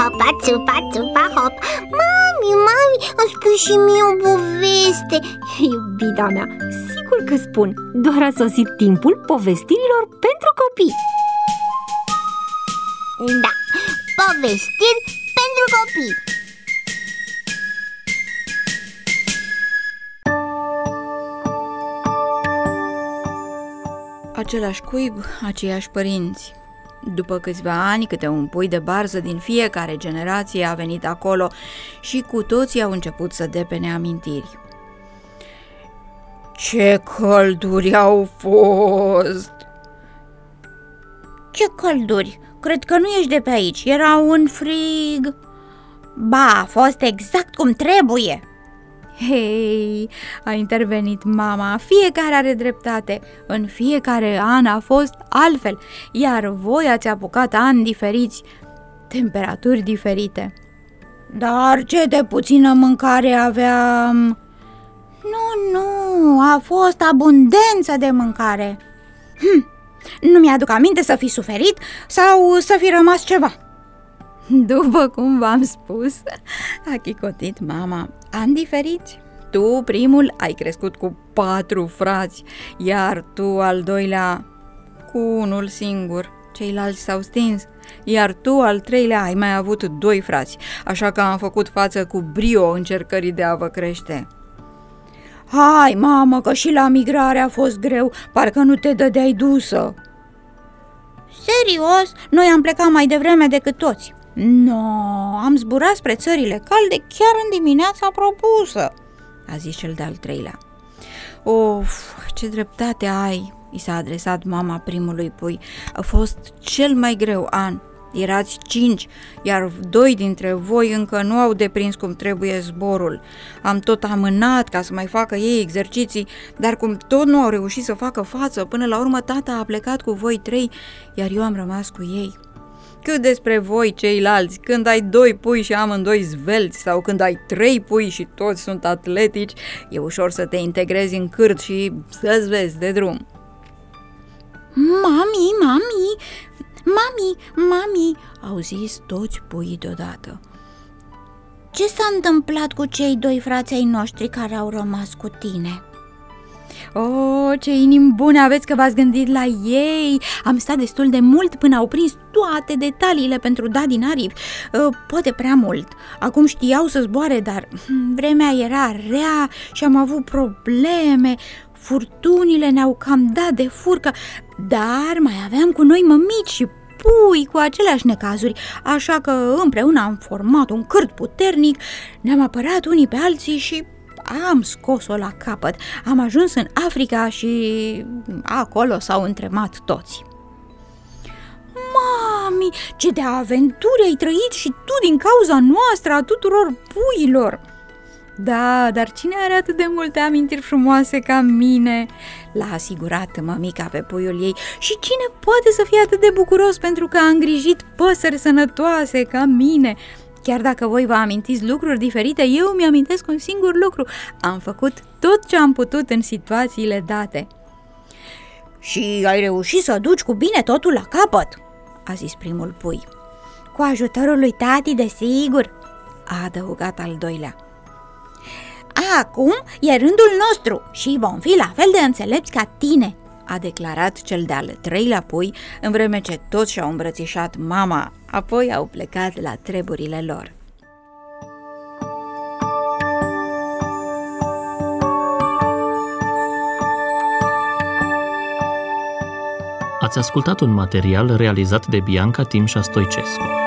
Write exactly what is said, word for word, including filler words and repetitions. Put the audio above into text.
hopa, țupa, țupa, hop. Mami, mami, îmi spui și mie o poveste. Iubita mea, sigur că spun. Doar a sosit timpul povestirilor pentru copii. Da, povestiri pentru copii. Același cuib, aceiași părinți. După câțiva ani, câte un pui de barză din fiecare generație a venit acolo și cu toții au început să depene amintiri. Ce călduri au fost! Ce călduri? Cred că nu ești de pe aici, era un frig. Ba, a fost exact cum trebuie. Hei, a intervenit mama, fiecare are dreptate, în fiecare an a fost altfel, iar voi ați apucat ani diferiți, temperaturi diferite. Dar ce de puțină mâncare aveam? Nu, nu, a fost abundență de mâncare. Hm, nu mi-aduc aminte să fi suferit sau să fi rămas ceva. După cum v-am spus, a chicotit mama, ani diferiți. Tu, primul, ai crescut cu patru frați, iar tu, al doilea, cu unul singur. Ceilalți s-au stins, iar tu, al treilea, ai mai avut doi frați, așa că am făcut față cu brio încercării de a vă crește. Hai, mamă, că și la migrare a fost greu, parcă nu te dădeai dusă. Serios? Noi am plecat mai devreme decât toți. No, am zburat spre țările calde chiar în dimineața propusă, a zis cel de-al treilea. Of, ce dreptate ai, i s-a adresat mama primului pui. A fost cel mai greu an. Erați cinci, iar doi dintre voi încă nu au deprins cum trebuie zborul. Am tot amânat ca să mai facă ei exerciții, dar cum tot nu au reușit să facă față, până la urmă tata a plecat cu voi trei, iar eu am rămas cu ei. Cât despre voi ceilalți, când ai doi pui și amândoi zvelți sau când ai trei pui și toți sunt atletici, e ușor să te integrezi în cârt și să-ți vezi de drum. Mami, mami, mami, mami, au zis toți puii deodată. Ce s-a întâmplat cu cei doi frați ai noștri care au rămas cu tine? Oh, ce inimi bune aveți că v-ați gândit la ei! Am stat destul de mult până au prins toate detaliile pentru da din aripi. Uh, poate prea mult. Acum știau să zboare, dar vremea era rea și am avut probleme. Furtunile ne-au cam dat de furcă, dar mai aveam cu noi mămici și pui cu aceleași necazuri, așa că împreună am format un cârt puternic, ne-am apărat unii pe alții și am scos-o la capăt. Am ajuns în Africa și acolo s-au întremat toți. Mami, ce de aventuri ai trăit și tu din cauza noastră, a tuturor puilor! Da, dar cine are atât de multe amintiri frumoase ca mine? L-a asigurat mămica pe puiul ei. Și cine poate să fie atât de bucuros pentru că a îngrijit păsări sănătoase ca mine? Chiar dacă voi vă amintiți lucruri diferite, eu mi-amintesc un singur lucru. Am făcut tot ce am putut în situațiile date. Și ai reușit să duci cu bine totul la capăt, a zis primul pui. Cu ajutorul lui tati, desigur, a adăugat al doilea. Acum e rândul nostru și vom fi la fel de înțelepți ca tine, a declarat cel de-al treilea pui, în vreme ce toți și-au îmbrățișat mama, apoi au plecat la treburile lor. Ați ascultat un material realizat de Bianca Timșa Stoicescu.